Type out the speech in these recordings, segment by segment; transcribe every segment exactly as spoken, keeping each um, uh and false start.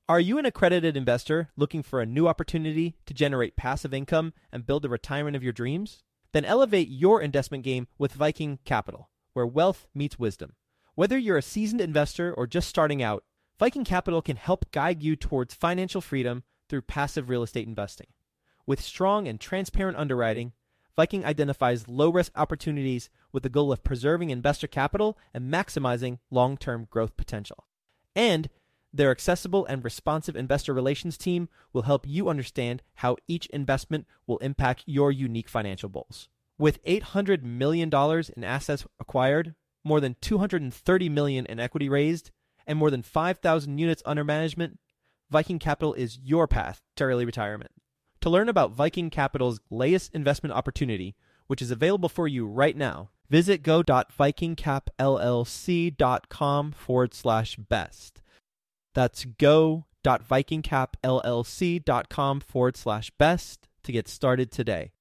Are you an accredited investor looking for a new opportunity to generate passive income and build the retirement of your dreams? Then elevate your investment game with Viking Capital, where wealth meets wisdom. Whether you're a seasoned investor or just starting out, Viking Capital can help guide you towards financial freedom through passive real estate investing. With strong and transparent underwriting, Viking identifies low-risk opportunities with the goal of preserving investor capital and maximizing long-term growth potential. And their accessible and responsive investor relations team will help you understand how each investment will impact your unique financial goals. With eight hundred million dollars in assets acquired, more than two hundred thirty million dollars in equity raised, and more than five thousand units under management, Viking Capital is your path to early retirement. To learn about Viking Capital's latest investment opportunity, which is available for you right now, visit go.vikingcapllc.com forward slash best. That's go.vikingcapllc.com forward slash best to get started today.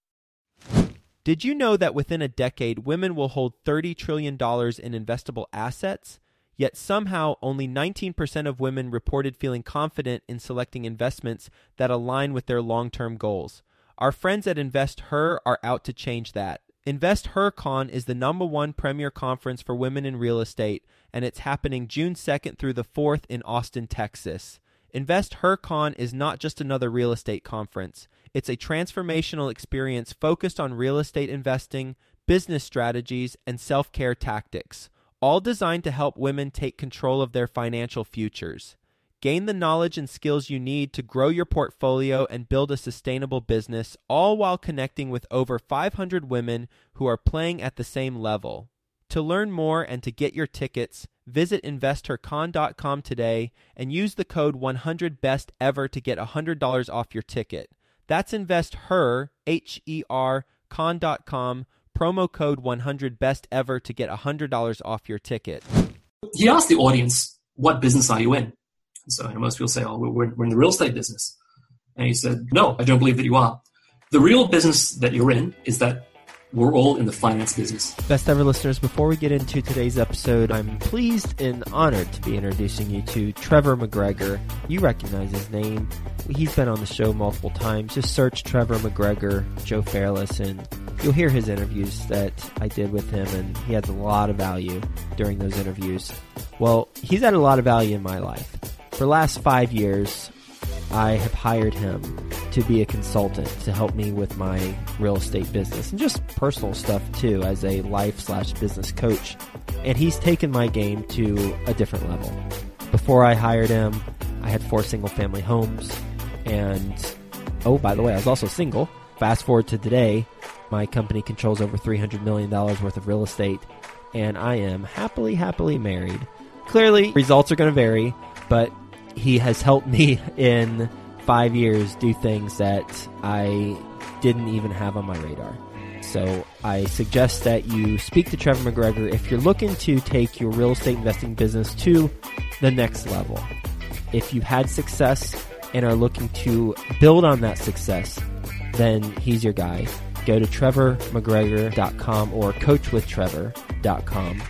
Did you know that within a decade, women will hold thirty trillion dollars in investable assets? Yet somehow only nineteen percent of women reported feeling confident in selecting investments that align with their long-term goals. Our friends at InvestHer are out to change that. InvestHerCon is the number one premier conference for women in real estate, and it's happening June second through the fourth in Austin, Texas. InvestHerCon is not just another real estate conference. It's a transformational experience focused on real estate investing, business strategies, and self-care tactics, all designed to help women take control of their financial futures. Gain the knowledge and skills you need to grow your portfolio and build a sustainable business, all while connecting with over five hundred women who are playing at the same level. To learn more and to get your tickets, visit investor con dot com today and use the code one hundred best ever to get one hundred dollars off your ticket. That's InvestHer, H E R, con dot com, promo code one hundred best ever to get one hundred dollars off your ticket. He asked the audience, what business are you in? So you know, most people say, oh, we're, we're in the real estate business. And he said, no, I don't believe that you are. The real business that you're in is that we're all in the finance business. Best ever listeners, before we get into today's episode, I'm pleased and honored to be introducing you to Trevor McGregor. You recognize his name. He's been on the show multiple times. Just search Trevor McGregor, Joe Fairless, and you'll hear his interviews that I did with him, and he has a lot of value during those interviews. Well, he's had a lot of value in my life. For the last five years, I have hired him to be a consultant to help me with my real estate business and just personal stuff too as a life slash business coach. And he's taken my game to a different level. Before I hired him, I had four single family homes. And, oh, by the way, I was also single. Fast forward to today, my company controls over three hundred million dollars worth of real estate. And I am happily, happily married. Clearly, results are going to vary, but he has helped me in five years do things that I didn't even have on my radar. So I suggest that you speak to Trevor McGregor if you're looking to take your real estate investing business to the next level. If you've had success and are looking to build on that success, then he's your guy. Go to trevor mcgregor dot com or coach with trevor dot com.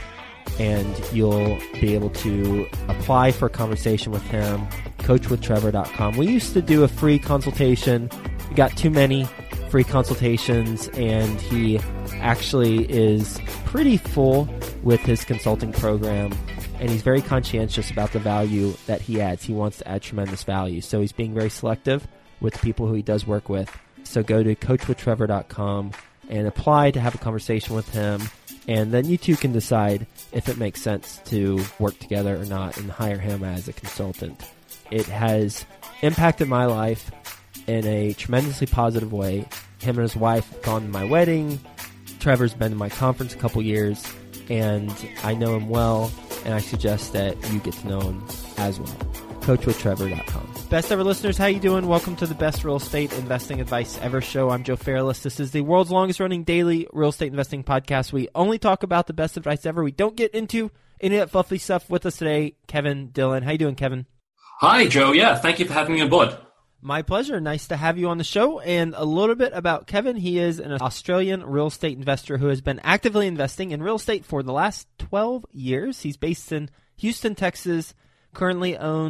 And you'll be able to apply for a conversation with him, coach with trevor dot com. We used to do a free consultation. We got too many free consultations, and he actually is pretty full with his consulting program, and he's very conscientious about the value that he adds. He wants to add tremendous value, so he's being very selective with the people who he does work with. So go to coach with trevor dot com and apply to have a conversation with him. And then you two can decide if it makes sense to work together or not and hire him as a consultant. It has impacted my life in a tremendously positive way. Him and his wife have gone to my wedding. Trevor's been to my conference a couple years, and I know him well, and I suggest that you get to know him as well. coach with trevor dot com. Best ever listeners, how you doing? Welcome to the Best Real Estate Investing Advice Ever show. I'm Joe Fairless. This is the world's longest running daily real estate investing podcast. We only talk about the best advice ever. We don't get into any of that fluffy stuff. With us today, Kevin Dillon. How you doing, Kevin? Hi, Joe. Yeah, thank you for having me on board. My pleasure. Nice to have you on the show. And a little bit about Kevin. He is an Australian real estate investor who has been actively investing in real estate for the last twelve years. He's based in Houston, Texas, currently owns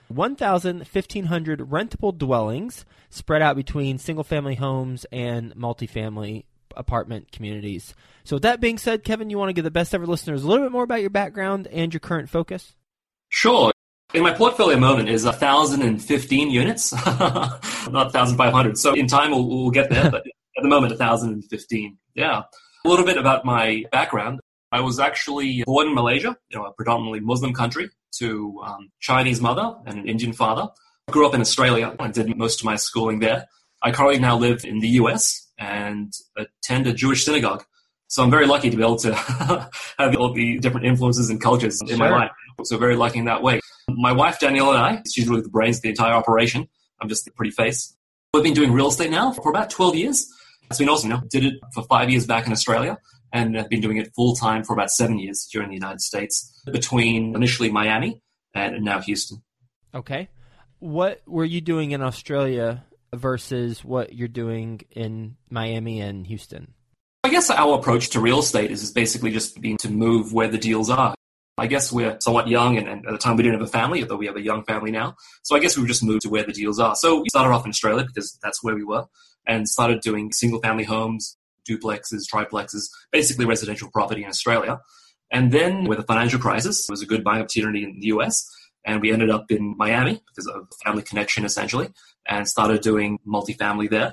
one thousand fifteen hundred rentable dwellings spread out between single-family homes and multifamily apartment communities. So with that being said, Kevin, you want to give the best ever listeners a little bit more about your background and your current focus? Sure. In my portfolio at the moment is one thousand fifteen units, not one thousand five hundred. So in time we'll, we'll get there, but at the moment one thousand fifteen. Yeah. A little bit about my background. I was actually born in Malaysia, you know, a predominantly Muslim country, to um, Chinese mother and an Indian father. I grew up in Australia and did most of my schooling there. I currently now live in the U S and attend a Jewish synagogue. So I'm very lucky to be able to have all the different influences and cultures in Sure. my life. So very lucky in that way. My wife, Danielle, and I, she's really the brains of the entire operation. I'm just the pretty face. We've been doing real estate now for about twelve years. It's been awesome. You know, did it for five years back in Australia and have been doing it full time for about seven years here in the United States, between initially Miami and now Houston. Okay. What were you doing in Australia versus what you're doing in Miami and Houston? I guess our approach to real estate is basically just being to move where the deals are. I guess we're somewhat young, and, and at the time we didn't have a family, although we have a young family now. So I guess we just moved to where the deals are. So we started off in Australia because that's where we were, and started doing single-family homes, duplexes, triplexes, basically residential property in Australia. And then with the financial crisis, it was a good buying opportunity in the U S, and we ended up in Miami because of family connection, essentially, and started doing multifamily there.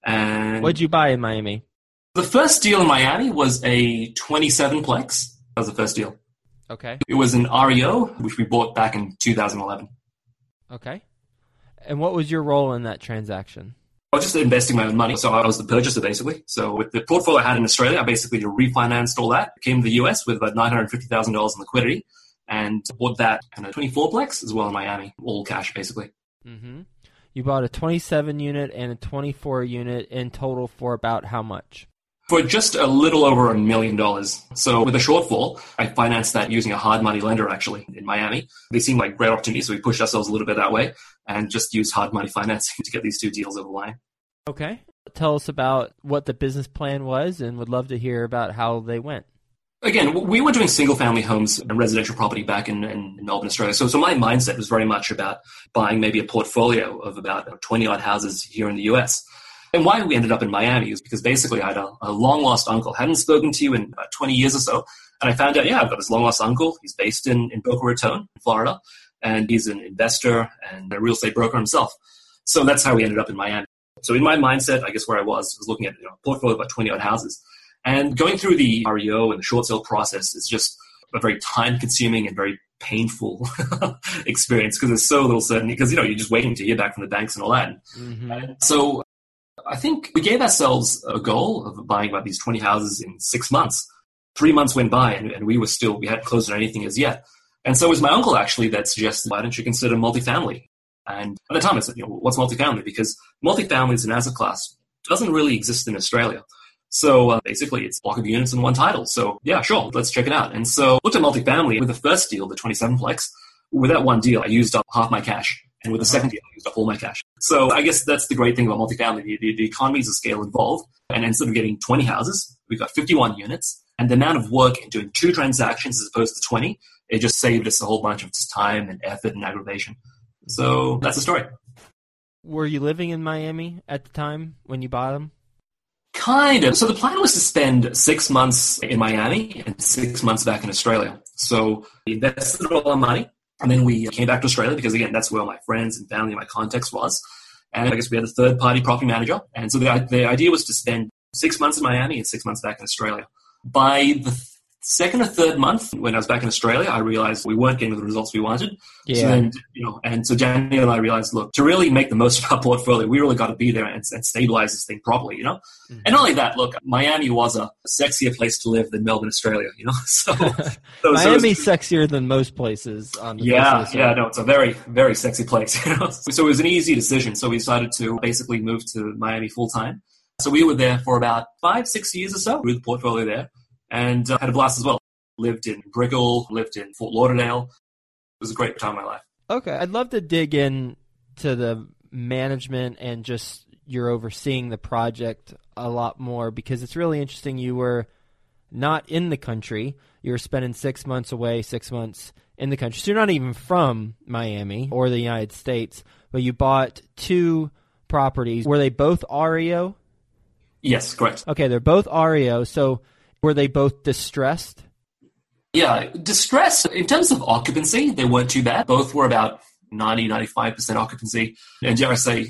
And What'd you buy in Miami? the first deal in Miami was a twenty-seven plex. That was the first deal. Okay. It was an R E O, which we bought back in two thousand eleven. Okay. And what was your role in that transaction? I was just investing my own money, so I was the purchaser, basically. So with the portfolio I had in Australia, I basically refinanced all that, came to the U S with about nine hundred fifty thousand dollars in liquidity, and bought that and a twenty-four plex as well in Miami, all cash, basically. Mm-hmm. You bought a twenty-seven unit and a twenty-four unit in total for about how much? For just a little over a million dollars. So with a shortfall, I financed that using a hard money lender, actually, in Miami. They seemed like great opportunities, so we pushed ourselves a little bit that way and just used hard money financing to get these two deals over the line. Okay. Tell us about what the business plan was, and would love to hear about how they went. Again, we were doing single-family homes and residential property back in, in Melbourne, Australia. So, so my mindset was very much about buying maybe a portfolio of about twenty-odd houses here in the U S. And why we ended up in Miami is because basically I had a, a long-lost uncle. Hadn't spoken to you in about twenty years or so. And I found out, yeah, I've got this long-lost uncle. He's based in, in Boca Raton, Florida. And he's an investor and a real estate broker himself. So that's how we ended up in Miami. So in my mindset, I guess where I was, was looking at you know, a portfolio of about twenty-odd houses. And going through the R E O and the short sale process is just a very time-consuming and very painful experience because there's so little certainty. Because, you know, you're just waiting to hear back from the banks and all that. Mm-hmm. And so I think we gave ourselves a goal of buying about these twenty houses in six months. Three months went by and, and we were still, we hadn't closed on anything as yet. And so it was my uncle actually that suggested, why don't you consider multifamily? And at the time I said, you know, what's multifamily? Because multifamily as an asset class doesn't really exist in Australia. So uh, basically it's a block of units in one title. So yeah, sure, let's check it out. And so looked at multifamily with the first deal, the twenty-seven plex. With that one deal, I used up half my cash. And with the second deal, I used up all my cash. So I guess that's the great thing about multifamily. The, the, the economies of scale involved. And instead of getting twenty houses, we've got fifty-one units. And the amount of work in doing two transactions as opposed to twenty, it just saved us a whole bunch of time and effort and aggravation. So that's the story. Were you living in Miami at the time when you bought them? Kind of. So the plan was to spend six months in Miami and six months back in Australia. So we invested all our money. And then we came back to Australia because, again, that's where all my friends and family and my context was. And I guess we had a third-party property manager. And so the, the idea was to spend six months in Miami and six months back in Australia. By the second or third month, when I was back in Australia, I realized we weren't getting the results we wanted. Yeah. So then, you know, and so Daniel and I realized, look, to really make the most of our portfolio, we really got to be there and, and stabilize this thing properly, you know? Mm-hmm. And not only that, look, Miami was a sexier place to live than Melbourne, Australia, you know? So, so Miami's so sexier than most places on the Yeah, place yeah, no, it's a very, very sexy place, you know? So it was an easy decision. So we decided to basically move to Miami full time. So we were there for about five, six years or so with the portfolio there and uh, had a blast as well. Lived in Brickell, lived in Fort Lauderdale. It was a great time of my life. Okay. I'd love to dig in to the management and just you're overseeing the project a lot more because it's really interesting. You were not in the country. You were spending six months away, six months in the country. So you're not even from Miami or the United States, but you bought two properties. Were they both R E O? Yes, correct. Okay, they're both R E O. So were they both distressed? Yeah, distress, in terms of occupancy, they weren't too bad. Both were about ninety, ninety-five percent occupancy. And dare I say,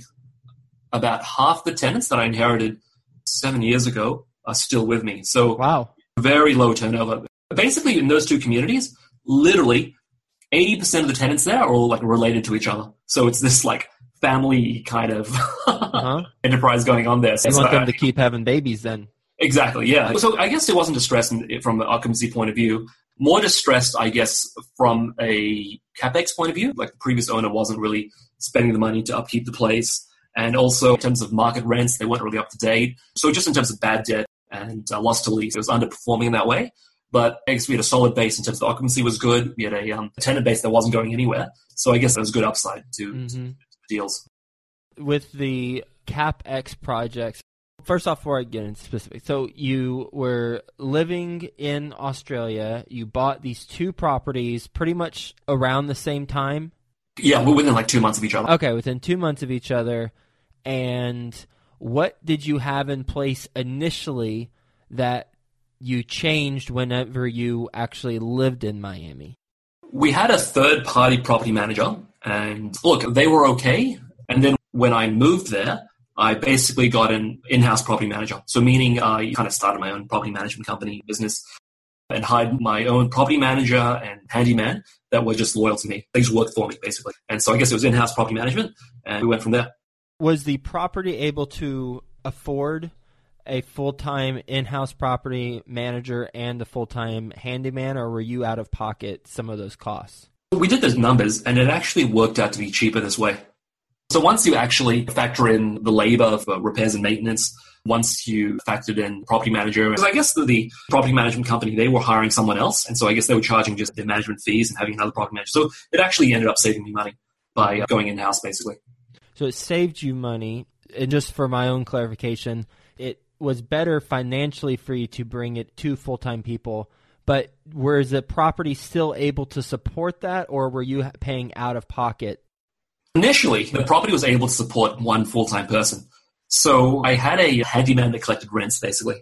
about half the tenants that I inherited seven years ago are still with me. So wow, very low turnover. Basically, in those two communities, literally eighty percent of the tenants there are all like related to each other. So it's this like family kind of uh-huh. enterprise going on there. So you want so them I, to keep having babies then. Exactly, yeah. So I guess it wasn't distressed from the occupancy point of view. More distressed, I guess, from a CapEx point of view. Like the previous owner wasn't really spending the money to upkeep the place. And also in terms of market rents, they weren't really up to date. So just in terms of bad debt and uh, loss to lease, it was underperforming in that way. But I guess we had a solid base in terms of the occupancy was good. We had a, um, a tenant base that wasn't going anywhere. So I guess there was good upside to, mm-hmm. to deals. With the CapEx projects, first off, before I get into specifics, so you were living in Australia. You bought these two properties pretty much around the same time? Yeah, we're within like two months of each other. Okay, within two months of each other. And what did you have in place initially that you changed whenever you actually lived in Miami? We had a third-party property manager, and look, they were okay. And then when I moved there, I basically got an in-house property manager. So meaning I kind of started my own property management company business and hired my own property manager and handyman that were just loyal to me. They just worked for me, basically. And so I guess it was in-house property management, and we went from there. Was the property able to afford a full-time in-house property manager and a full-time handyman, or were you out of pocket some of those costs? We did those numbers, and it actually worked out to be cheaper this way. So once you actually factor in the labor for repairs and maintenance, once you factored in property manager, because I guess the, the property management company, they were hiring someone else, and so I guess they were charging just their management fees and having another property manager. So it actually ended up saving me money by going in-house, basically. So it saved you money, and just for my own clarification, it was better financially for you to bring it to full-time people, but was the property still able to support that, or were you paying out of pocket? Initially, the property was able to support one full-time person. So I had a handyman that collected rents, basically.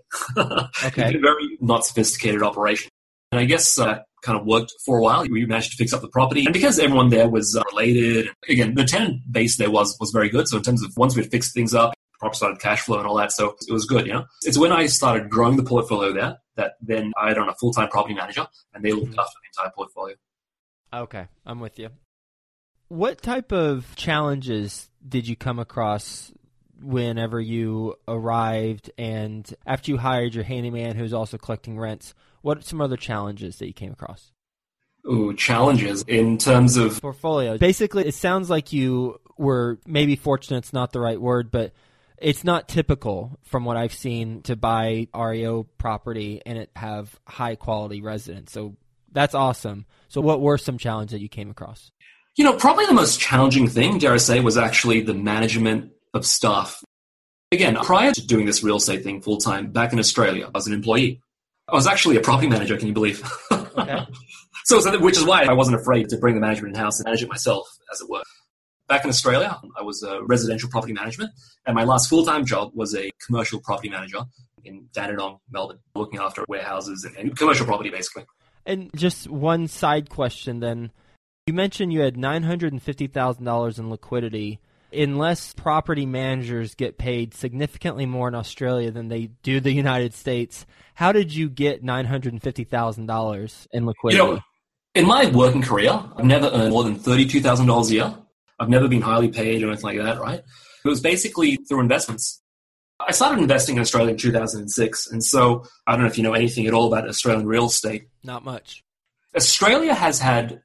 Okay. A very not sophisticated operation. And I guess that uh, kind of worked for a while. We managed to fix up the property. And because everyone there was uh, related, again, the tenant base there was was very good. So in terms of once we had fixed things up, the property started cash flow and all that. So it was good, you know. It's when I started growing the portfolio there that then I had on a full-time property manager, and they looked after the entire portfolio. Okay, I'm with you. What type of challenges did you come across whenever you arrived and after you hired your handyman who's also collecting rents? What are some other challenges that you came across? Ooh, challenges in terms of portfolio. Basically, it sounds like you were maybe fortunate's not the right word, but it's not typical from what I've seen to buy R E O property and it have high quality residents. So that's awesome. So what were some challenges that you came across? You know, probably the most challenging thing, dare I say, was actually the management of staff. Again, prior to doing this real estate thing full-time, back in Australia, I was an employee. I was actually a property manager, can you believe? Okay. so, so, which is why I wasn't afraid to bring the management in-house and manage it myself, as it were. Back in Australia, I was a residential property management, and my last full-time job was a commercial property manager in Dandenong, Melbourne, looking after warehouses and, and commercial property, basically. And just one side question then. You mentioned you had nine hundred fifty thousand dollars in liquidity. Unless property managers get paid significantly more in Australia than they do the United States, how did you get nine hundred fifty thousand dollars in liquidity? You know, in my working career, I've never earned more than thirty-two thousand dollars a year. I've never been highly paid or anything like that, right? It was basically through investments. I started investing in Australia in two thousand six, and so I don't know if you know anything at all about Australian real estate. Not much. Australia has had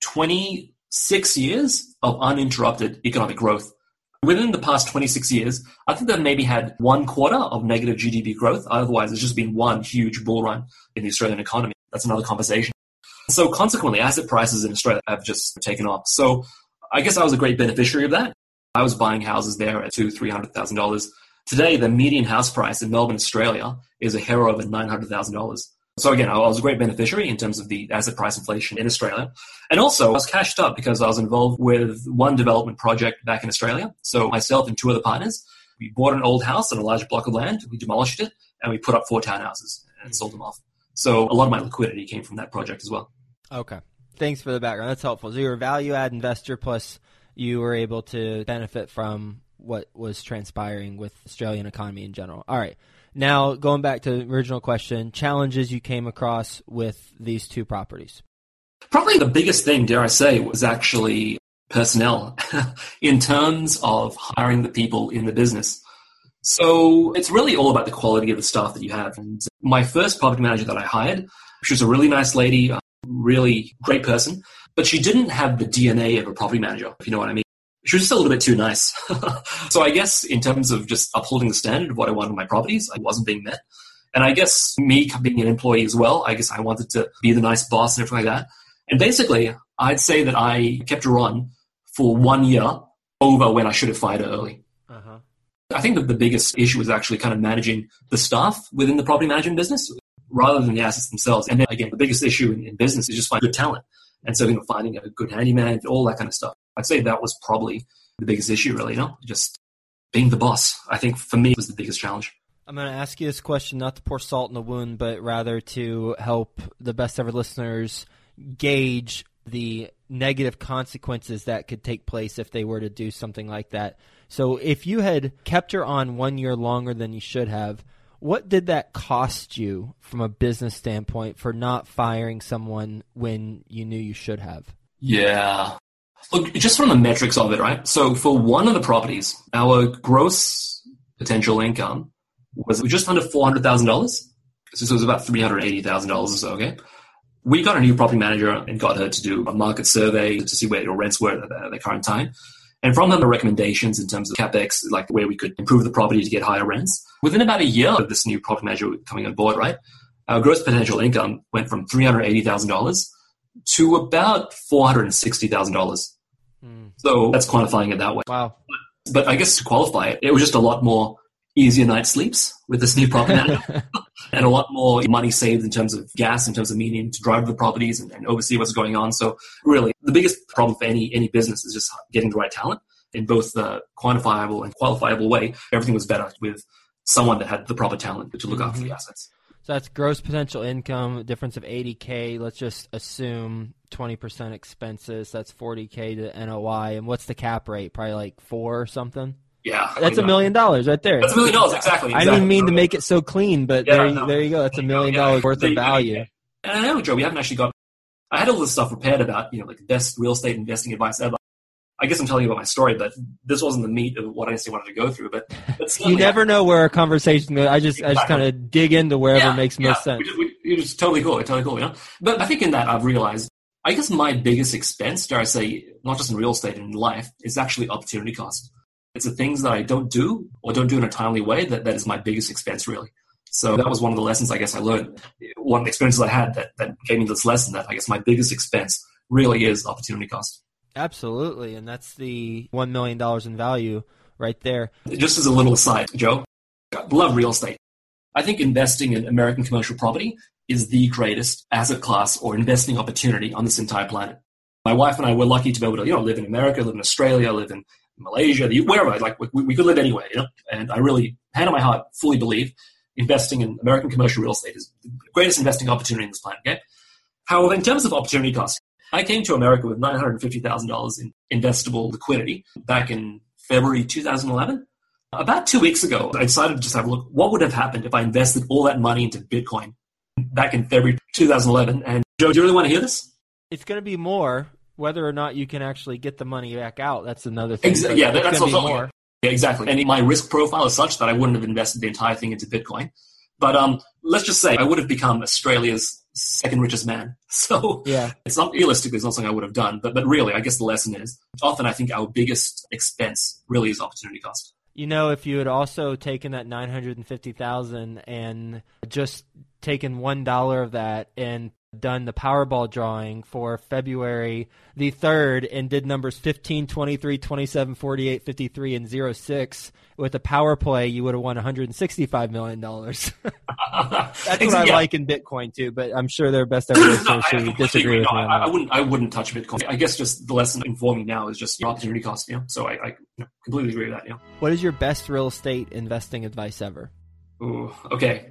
twenty-six years of uninterrupted economic growth. Within the past twenty-six years, I think they've maybe had one quarter of negative G D P growth. Otherwise, it's just been one huge bull run in the Australian economy. That's another conversation. So consequently, asset prices in Australia have just taken off. So I guess I was a great beneficiary of that. I was buying houses there at two hundred thousand dollars, three hundred thousand dollars. Today, the median house price in Melbourne, Australia is a hair over nine hundred thousand dollars. So again, I was a great beneficiary in terms of the asset price inflation in Australia. And also I was cashed up because I was involved with one development project back in Australia. So myself and two other partners, we bought an old house on a large block of land, we demolished it, and we put up four townhouses and sold them off. So a lot of my liquidity came from that project as well. Okay. Thanks for the background. That's helpful. So you're a value-add investor, plus you were able to benefit from what was transpiring with Australian economy in general. All right. Now, going back to the original question, challenges you came across with these two properties. Probably the biggest thing, dare I say, was actually personnel in terms of hiring the people in the business. So it's really all about the quality of the staff that you have. And my first property manager that I hired, she was a really nice lady, a really great person, but she didn't have the D N A of a property manager, if you know what I mean. She was just a little bit too nice. So I guess in terms of just upholding the standard of what I wanted in my properties, I wasn't being met. And I guess me being an employee as well, I guess I wanted to be the nice boss and everything like that. And basically, I'd say that I kept her on for one year over when I should have fired her early. Uh-huh. I think that the biggest issue is actually kind of managing the staff within the property management business rather than the assets themselves. And then again, the biggest issue in, in business is just finding good talent. And so, you know, finding a good handyman, all that kind of stuff. I'd say that was probably the biggest issue, really, you know, just being the boss. I think for me was the biggest challenge. I'm going to ask you this question not to pour salt in the wound, but rather to help the best ever listeners gauge the negative consequences that could take place if they were to do something like that. So if you had kept her on one year longer than you should have, what did that cost you from a business standpoint for not firing someone when you knew you should have? Yeah. Look, just from the metrics of it, right? So for one of the properties, our gross potential income was just under four hundred thousand dollars. So it was about three hundred eighty thousand dollars or so, okay? We got a new property manager and got her to do a market survey to see where your rents were at the, at the current time. And from them, the recommendations in terms of CapEx, like where we could improve the property to get higher rents. Within about a year of this new property manager coming on board, right, our gross potential income went from three hundred eighty thousand dollars to about four hundred sixty thousand dollars. Mm. So that's quantifying it that way. Wow. But, but I guess to qualify it, it was just a lot more easier night sleeps with this new property manager and a lot more money saved in terms of gas, in terms of me needing to drive the properties and, and oversee what's going on. So really, the biggest problem for any any business is just getting the right talent in both the quantifiable and qualifiable way. Everything was better with someone that had the proper talent to look mm-hmm. after the assets. So that's gross potential income, difference of eighty K. Let's just assume twenty percent expenses. That's forty K to N O I. And what's the cap rate? Probably like four or something? Yeah. That's a million dollars right there. That's a million dollars, exactly. exactly. I didn't mean to make it so clean, but yeah, there, no. there you go. That's a million dollars worth of value. And I know, Joe, we haven't actually got, I had all this stuff prepared about, you know, like the best real estate investing advice ever. I guess I'm telling you about my story, but this wasn't the meat of what I necessarily wanted to go through. But, but you never know where a conversation goes. I just, exactly. I just kind of dig into wherever yeah, makes yeah. most sense. It was totally cool. Totally cool, you know? But I think in that I've realized, I guess my biggest expense, dare I say, not just in real estate and in life, is actually opportunity cost. It's the things that I don't do or don't do in a timely way that, that is my biggest expense, really. So that was one of the lessons I guess I learned. One of the experiences I had that, that gave me this lesson that I guess my biggest expense really is opportunity cost. Absolutely. And that's the one million dollars in value right there. Just as a little aside, Joe, I love real estate. I think investing in American commercial property is the greatest asset class or investing opportunity on this entire planet. My wife and I were lucky to be able to, you know, live in America, live in Australia, live in Malaysia, wherever. Like we, we could live anywhere, you know. And I really, hand on my heart, fully believe investing in American commercial real estate is the greatest investing opportunity on this planet. Okay. However, in terms of opportunity cost, I came to America with nine hundred fifty thousand dollars in investable liquidity back in February two thousand eleven. About two weeks ago, I decided to just have a look. What would have happened if I invested all that money into Bitcoin back in February two thousand eleven? And Joe, do you really want to hear this? It's going to be more. Whether or not you can actually get the money back out, that's another thing. Exactly. Yeah, that's also more. Yeah, exactly. And my risk profile is such that I wouldn't have invested the entire thing into Bitcoin. But um, let's just say I would have become Australia's second richest man. So yeah. It's not realistically, it's not something I would have done. But but really, I guess the lesson is often I think our biggest expense really is opportunity cost. You know, if you had also taken that nine hundred fifty thousand dollars and just taken one dollar of that and done the Powerball drawing for February the third and did numbers fifteen, twenty-three, twenty-seven, forty-eight, fifty-three, and zero six, with a power play, you would have won one hundred sixty-five million dollars. That's what I yeah. like in Bitcoin too, but I'm sure their best ever listeners no, who disagree with no, me on I, that. I wouldn't. I wouldn't touch Bitcoin. I guess just the lesson informing now is just your opportunity cost. You know, so I, I you know, completely agree with that. You know. What is your best real estate investing advice ever? Ooh, okay.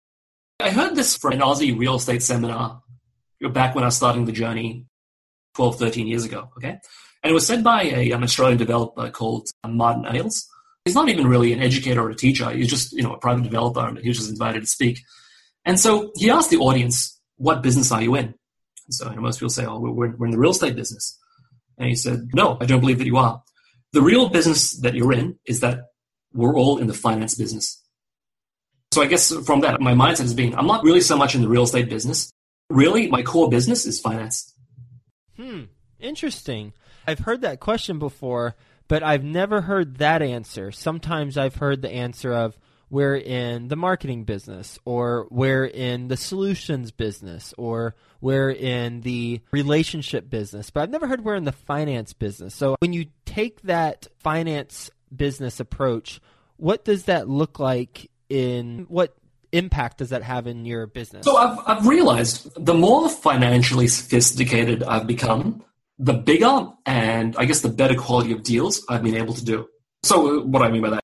I heard this from an Aussie real estate seminar back when I was starting the journey twelve, thirteen years ago. Okay, and it was said by a, an Australian developer called Martin Ailes. He's not even really an educator or a teacher. He's just, you know, a private developer, and he was just invited to speak. And so he asked the audience, what business are you in? And so you know, most people say, oh, we're, we're in the real estate business. And he said, no, I don't believe that you are. The real business that you're in is that we're all in the finance business. So I guess from that, my mindset has been, I'm not really so much in the real estate business. Really, my core business is finance. Hmm, interesting. I've heard that question before, but I've never heard that answer. Sometimes I've heard the answer of, we're in the marketing business, or we're in the solutions business, or we're in the relationship business. But I've never heard we're in the finance business. So when you take that finance business approach, what does that look like in what impact does that have in your business? So I've, I've realized the more financially sophisticated I've become, the bigger and I guess the better quality of deals I've been able to do. So what do I mean by that?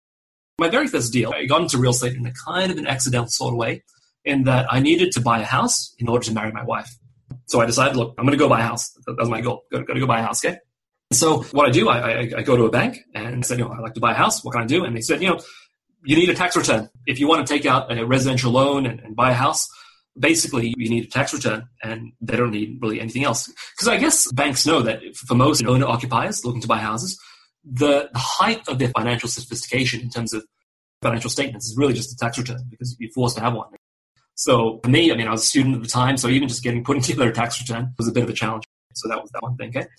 My very first deal, I got into real estate in a kind of an accidental sort of way, in that I needed to buy a house in order to marry my wife. So I decided, look, I'm going to go buy a house. That was my goal. Got to go buy a house, okay? So what I do, I, I, I go to a bank and said, you know, I'd like to buy a house. What can I do? And they said, you know, you need a tax return. If you want to take out a residential loan and, and buy a house, basically you need a tax return, and they don't need really anything else. Because I guess banks know that for most owner-occupiers looking to buy houses, the, the height of their financial sophistication in terms of financial statements is really just a tax return, because you're forced to have one. So for me, I mean, I was a student at the time, so even just getting putting together a tax return was a bit of a challenge. So that was that one thing, okay?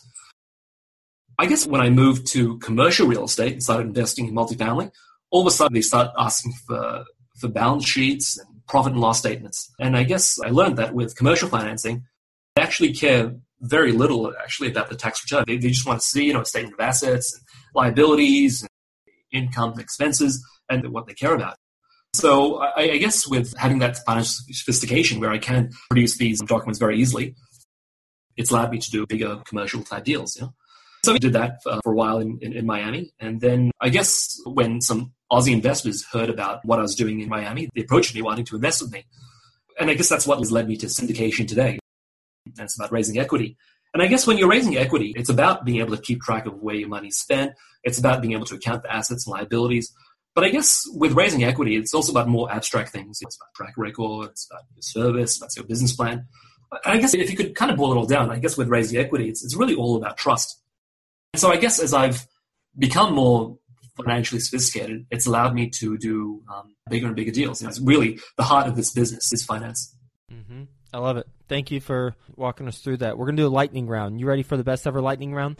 I guess when I moved to commercial real estate and started investing in multifamily, all of a sudden they start asking for, for balance sheets and profit and loss statements. And I guess I learned that with commercial financing, they actually care very little actually about the tax return. They, they just want to see, you know, a statement of assets and liabilities and income and expenses and what they care about. So I, I guess with having that financial sophistication where I can produce these documents very easily, it's allowed me to do bigger commercial type deals, you know? So I did that for, for a while in, in, in Miami. And then I guess when some Aussie investors heard about what I was doing in Miami, they approached me wanting to invest with me. And I guess that's what has led me to syndication today. And it's about raising equity. And I guess when you're raising equity, it's about being able to keep track of where your money's spent. It's about being able to account the assets and liabilities. But I guess with raising equity, it's also about more abstract things. It's about track record, it's about your service, about your business plan. And I guess if you could kind of boil it all down, I guess with raising equity, it's, it's really all about trust. And so I guess as I've become more financially sophisticated, it's allowed me to do um, bigger and bigger deals. You know, it's really the heart of this business is finance. Mm-hmm. I love it. Thank you for walking us through that. We're going to do a lightning round. You ready for the best ever lightning round?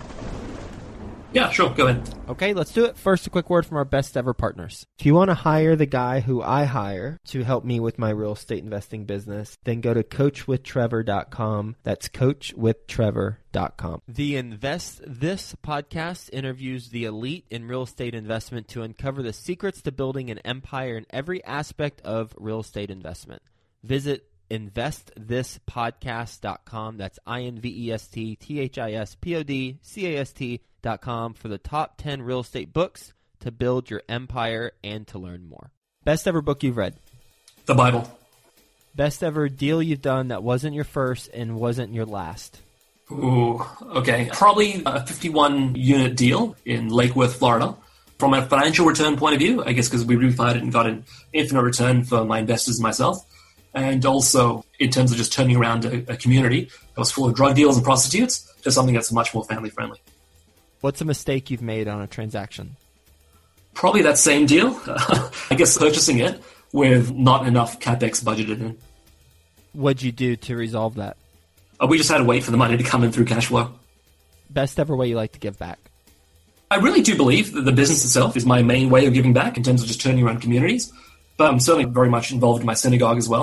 Yeah, sure. Go ahead. Okay, let's do it. First, a quick word from our best ever partners. If you want to hire the guy who I hire to help me with my real estate investing business, then go to coach with trevor dot com. That's coach with trevor dot com. The Invest This podcast interviews the elite in real estate investment to uncover the secrets to building an empire in every aspect of real estate investment. Visit invest this podcast dot com. That's I N V E S T T H I S P O D C A S T dot com for the top ten real estate books to build your empire and to learn more. Best ever book you've read? The Bible. Best ever deal you've done that wasn't your first and wasn't your last? Ooh, okay. Probably a fifty-one unit deal in Lake Worth, Florida. From a financial return point of view, I guess because we refied it and got an infinite return for my investors and myself. And also in terms of just turning around a, a community that was full of drug dealers and prostitutes to something that's much more family friendly. What's a mistake you've made on a transaction? Probably that same deal. I guess purchasing it with not enough CapEx budgeted in. What'd you do to resolve that? Uh, we just had to wait for the money to come in through cash flow. Best ever way you like to give back? I really do believe that the business itself is my main way of giving back in terms of just turning around communities. But I'm certainly very much involved in my synagogue as well.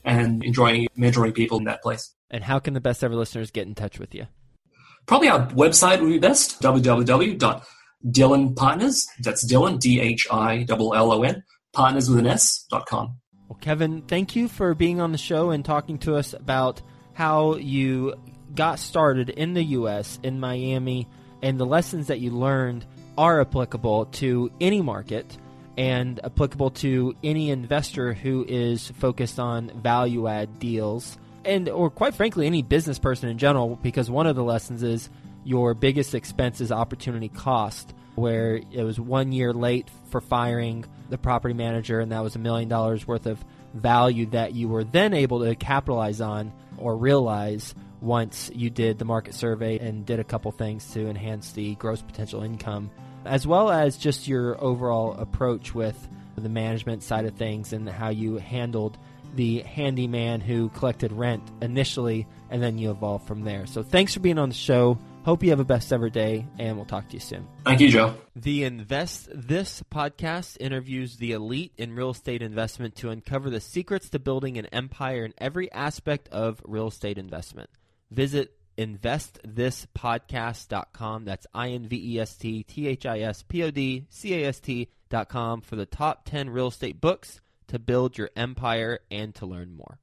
and enjoying mentoring people in that place. And how can the Best Ever listeners get in touch with you? Probably our website would be best, w w w dot dillon partners, that's Dillon, D H I L L O N, partners with an S, dot com. Well, Kevin, thank you for being on the show and talking to us about how you got started in the U S, in Miami, and the lessons that you learned are applicable to any market and applicable to any investor who is focused on value-add deals, and or quite frankly, any business person in general, because one of the lessons is your biggest expense is opportunity cost, where it was one year late for firing the property manager, and that was a million dollars worth of value that you were then able to capitalize on or realize once you did the market survey and did a couple things to enhance the gross potential income, as well as just your overall approach with the management side of things and how you handled the handyman who collected rent initially, and then you evolved from there. So thanks for being on the show. Hope you have a best ever day, and we'll talk to you soon. Thank you, Joe. The Invest This podcast interviews the elite in real estate investment to uncover the secrets to building an empire in every aspect of real estate investment. Visit invest this podcast dot com. That's I N V E S T T H I S P O D C A S T dot com for the top ten real estate books to build your empire and to learn more.